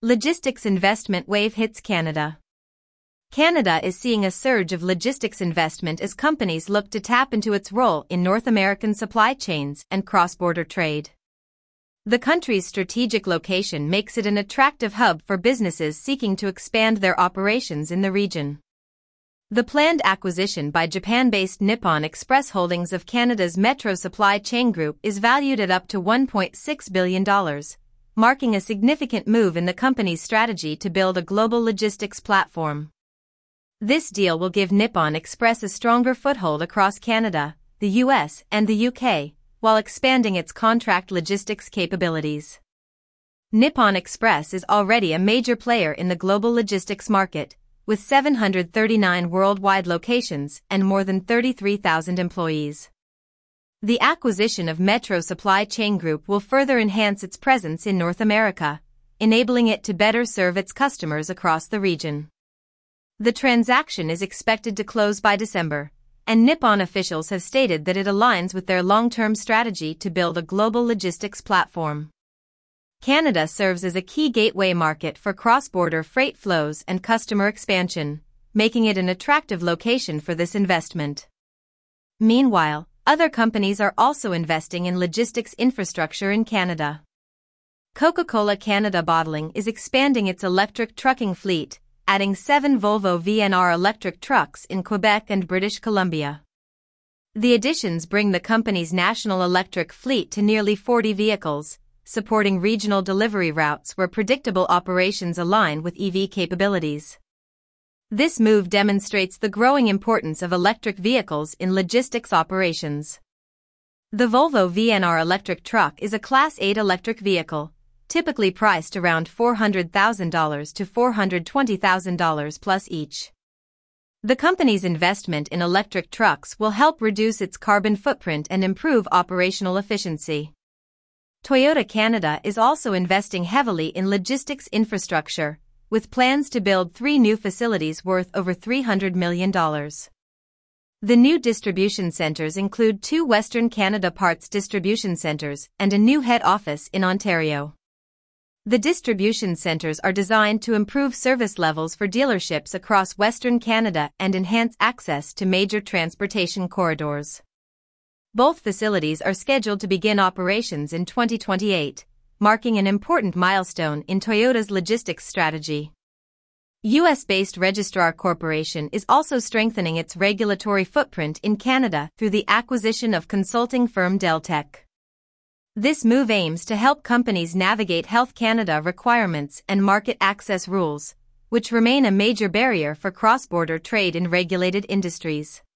Logistics investment wave hits Canada. Canada is seeing a surge of logistics investment as companies look to tap into its role in North American supply chains and cross-border trade. The country's strategic location makes it an attractive hub for businesses seeking to expand their operations in the region. The planned acquisition by Japan-based Nippon Express Holdings of Canada's Metro Supply Chain Group is valued at up to $1.6 billion, marking a significant move in the company's strategy to build a global logistics platform. This deal will give Nippon Express a stronger foothold across Canada, the US, and the UK, while expanding its contract logistics capabilities. Nippon Express is already a major player in the global logistics market, with 739 worldwide locations and more than 33,000 employees. The acquisition of Metro Supply Chain Group will further enhance its presence in North America, enabling it to better serve its customers across the region. The transaction is expected to close by December, and Nippon officials have stated that it aligns with their long-term strategy to build a global logistics platform. Canada serves as a key gateway market for cross-border freight flows and customer expansion, making it an attractive location for this investment. Meanwhile, other companies are also investing in logistics infrastructure in Canada. Coca-Cola Canada Bottling is expanding its electric trucking fleet, adding 7 Volvo VNR electric trucks in Quebec and British Columbia. The additions bring the company's national electric fleet to nearly 40 vehicles, supporting regional delivery routes where predictable operations align with EV capabilities. This move demonstrates the growing importance of electric vehicles in logistics operations. The Volvo VNR electric truck is a Class 8 electric vehicle, typically priced around $400,000 to $420,000 plus each. The company's investment in electric trucks will help reduce its carbon footprint and improve operational efficiency. Toyota Canada is also investing heavily in logistics infrastructure, with plans to build 3 new facilities worth over $300 million. The new distribution centers include 2 Western Canada Parts distribution centers and a new head office in Ontario. The distribution centers are designed to improve service levels for dealerships across Western Canada and enhance access to major transportation corridors. Both facilities are scheduled to begin operations in 2028, marking an important milestone in Toyota's logistics strategy. US-based Registrar Corporation is also strengthening its regulatory footprint in Canada through the acquisition of consulting firm Deltec. This move aims to help companies navigate Health Canada requirements and market access rules, which remain a major barrier for cross-border trade in regulated industries.